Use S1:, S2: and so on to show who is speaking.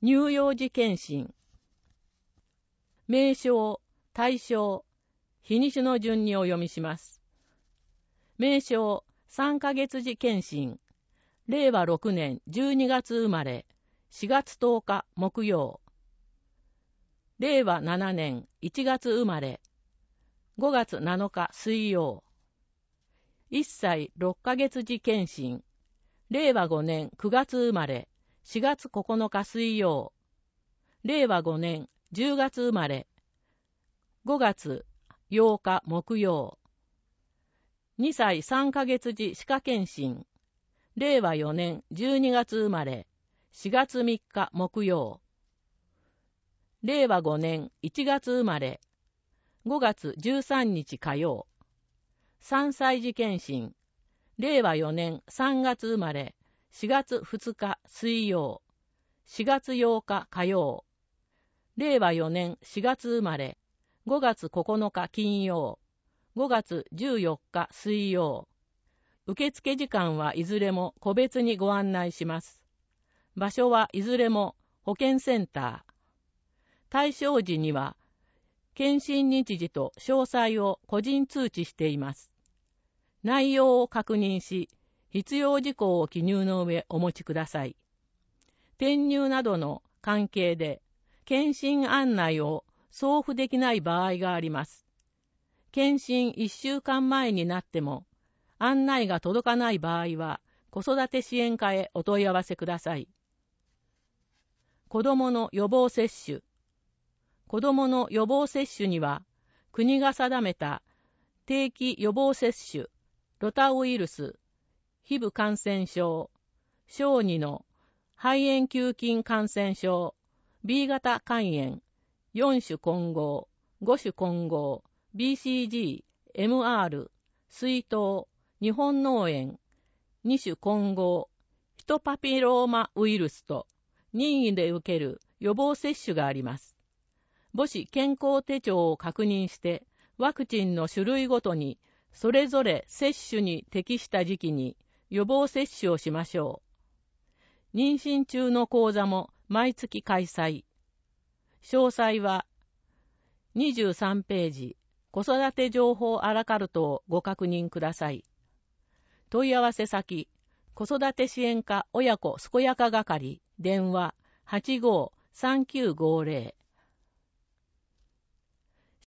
S1: 乳幼児検診。名称、対象、日にちの順にお読みします。名称、3ヶ月時検診。令和6年12月生まれ、4月10日木曜。令和7年1月生まれ、5月7日水曜。1歳6ヶ月時検診。令和5年9月生まれ、4月9日水曜。令和5年10月生まれ、5月8日木曜。2歳3ヶ月時歯科検診。令和4年12月生まれ、4月3日木曜。令和5年1月生まれ、5月13日火曜。3歳児検診。令和4年3月生まれ、4月2日水曜。4月8日火曜。令和4年4月生まれ、5月9日金曜。5月14日水曜。受付時間はいずれも個別にご案内します。場所はいずれも保健センター。対象時には、検診日時と詳細を個人通知しています。内容を確認し、必要事項を記入の上お持ちください。転入などの関係で、検診案内を送付できない場合があります。検診1週間前になっても、案内が届かない場合は、子育て支援課へお問い合わせください。子どもの予防接種。子どもの予防接種には、国が定めた定期予防接種、ロタウイルス、皮膚感染症、小児の肺炎球菌感染症、B 型肝炎、4種混合、5種混合、BCG、MR、水痘、日本脳炎、2種混合、ヒトパピローマウイルスと任意で受ける予防接種があります。母子健康手帳を確認してワクチンの種類ごとにそれぞれ接種に適した時期に予防接種をしましょう。妊娠中の講座も毎月開催。詳細は23ページ子育て情報アラカルトをご確認ください。問い合わせ先、子育て支援課親子健やか係、電話85-3950